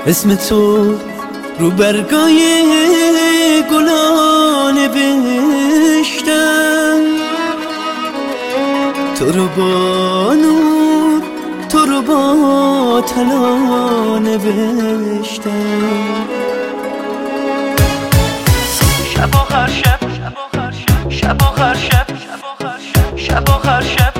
اسم تو رو برگای گلا نوشتم، تو رو با نور، تو رو با طلا نوشتم. شب آخر شب، شب آخر شب، شب آخر شب،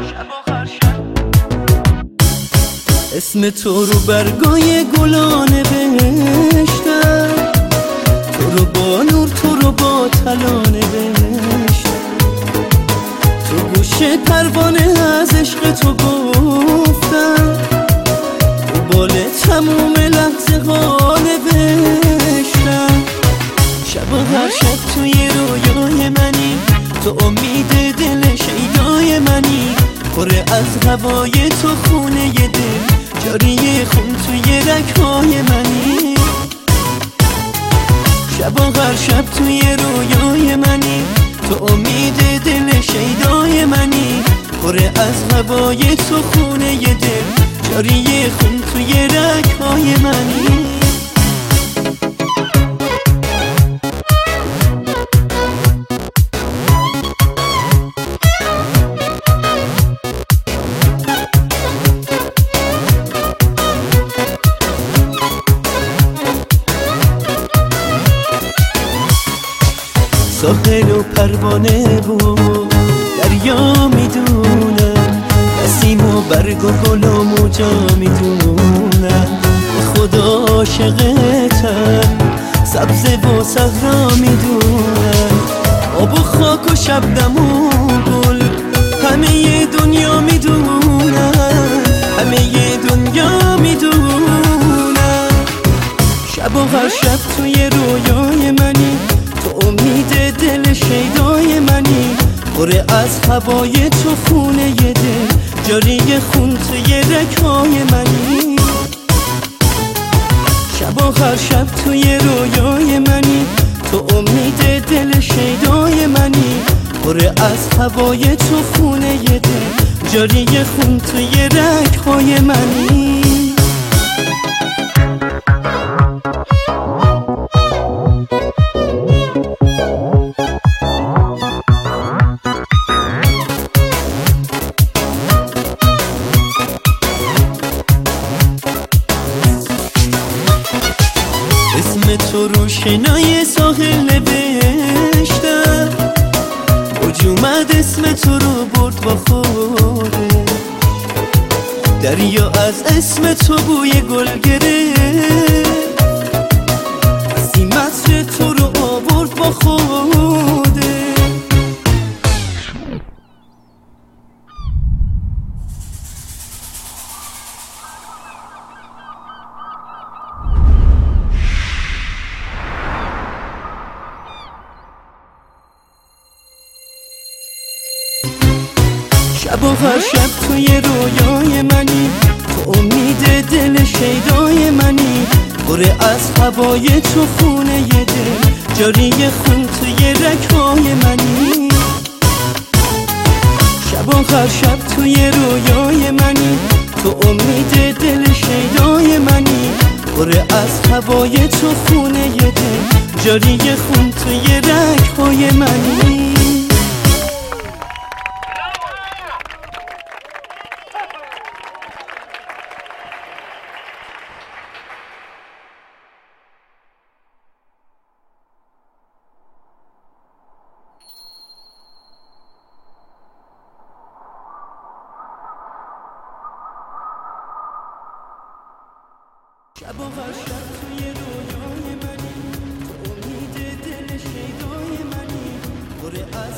اسم تو رو برگای گلا نوشتم، تو رو با نور، تو رو با طلا نوشتم. تو گوش پروانه از عشق تو گفتم، تو بال تموم لحظه ها نوشتم. شب و هر شب توی رویای منی، تو امید دل شیدای منی، پر از هوای تو خونه دل، جاری خون توی رگ‌های منی. شب و هر شب توی رویای منی، تو امید دل شیدای منی، پر از هوای تو خونه دل، جاری خون توی رگ‌های منی. ساحل و پروانه و دریا میدونم، نسیم و برگ و گل و موجا میدونم، به خدا عاشقتم، سبز و صحرا میدونم، آب و خاک و شبنم و گل، همه دنیا میدونم، همه دنیا میدونم. شب و هر شب توی رویای منی، تو امید دل شیدای منی، پر از هوای تو خونه دل، جاری خون توی رگ‌های منی. شب و هر شب توی رویای منی، تو امید دل شیدای منی، پر از هوای تو خونه دل، جاری خون توی رگ‌های منی. اسم تو رو شنای ساحل نوشتم، اوج اومد اسم تو رو برد با خودش، دریا از اسم تو بوی گل گرفت، عظیمت تو رو آورد با خودش. شب و هر شب توی رویای منی، تو امید دل شیدای منی، پر از هوای تو خونه دل، جاری خون توی رگ‌های منی. شب و هر شب توی رویای منی، تو امید دل شیدای منی، پر از هوای تو خونه دل، جاری خون توی رگ‌های منی. شب و هر شب توی رویای منی، تو امید دل شیدای منی، پر